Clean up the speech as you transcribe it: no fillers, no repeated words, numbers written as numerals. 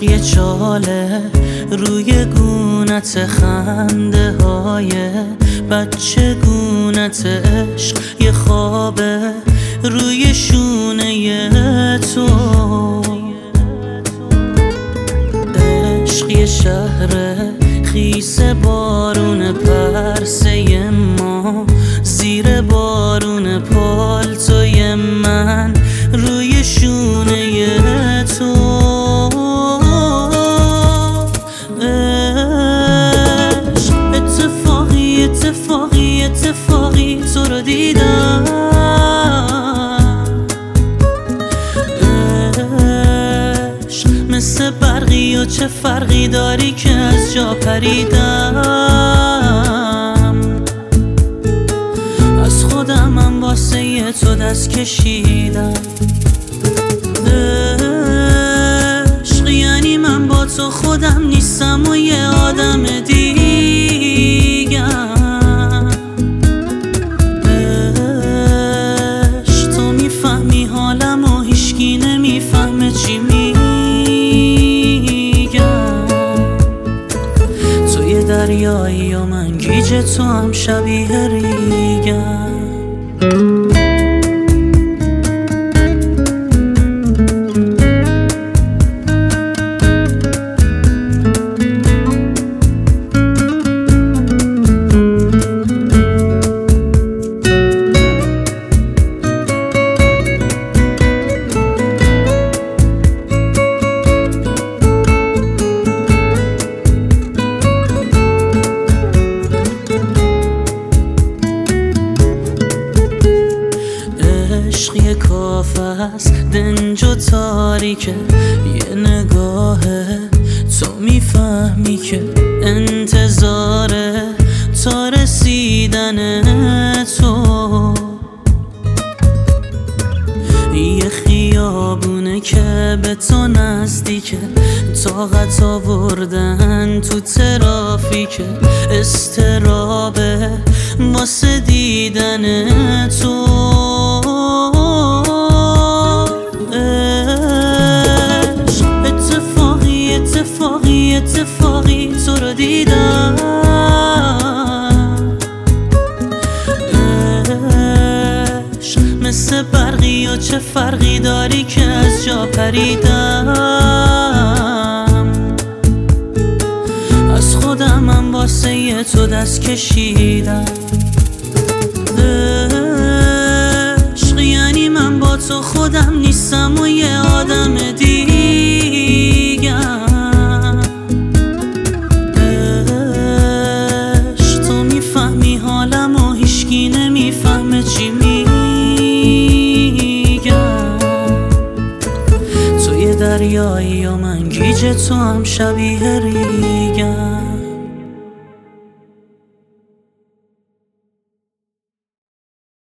یه چاله روی گونت، خنده های بچه گونت، عشق یه خوابه روی شونه تو، عشق یه شهر خیس بارون، پرسه ما زیر بارون، پالتوی من روی شونه تو، عشق اتفاقی اتفاقی اتفاقی تو رو دیدم، عشق مثل برقی و چه فرقی داری که از جا پریدم، از خودمم واسه تو دست کشیدم، عشق یعنی من با تو خودم نیستم و یه آدم دیگم، عشق تو میفهمی حالم و هیچکی نمیفهمه چی میگم، تو یه دریایی و من گیج تو هم شبیه ریگم. عشق یه کافه است دنج و تاریکه، یه نگاهه تو میفهمی که انتظاره تا رسیدن تو، یه خیابونه که به تو نزدیکه، طاقت آوردن تو ترافیکه، استرابه واسه دیدن تو، اتفاقی اتفاقی اتفاقی تو رو دیدم، عشق مثل برقی و چه فرقی داری که از جا پریدم، از خودمم واسه تو دست کشیدم، عشق یعنی من با تو خودم نیستم و یه آدم دیگم، عشق تو میفهمی حالم و هیچکی نمیفهمه چی میگم، تو یه دریایی و من گیج تو هم شبیه ریگم.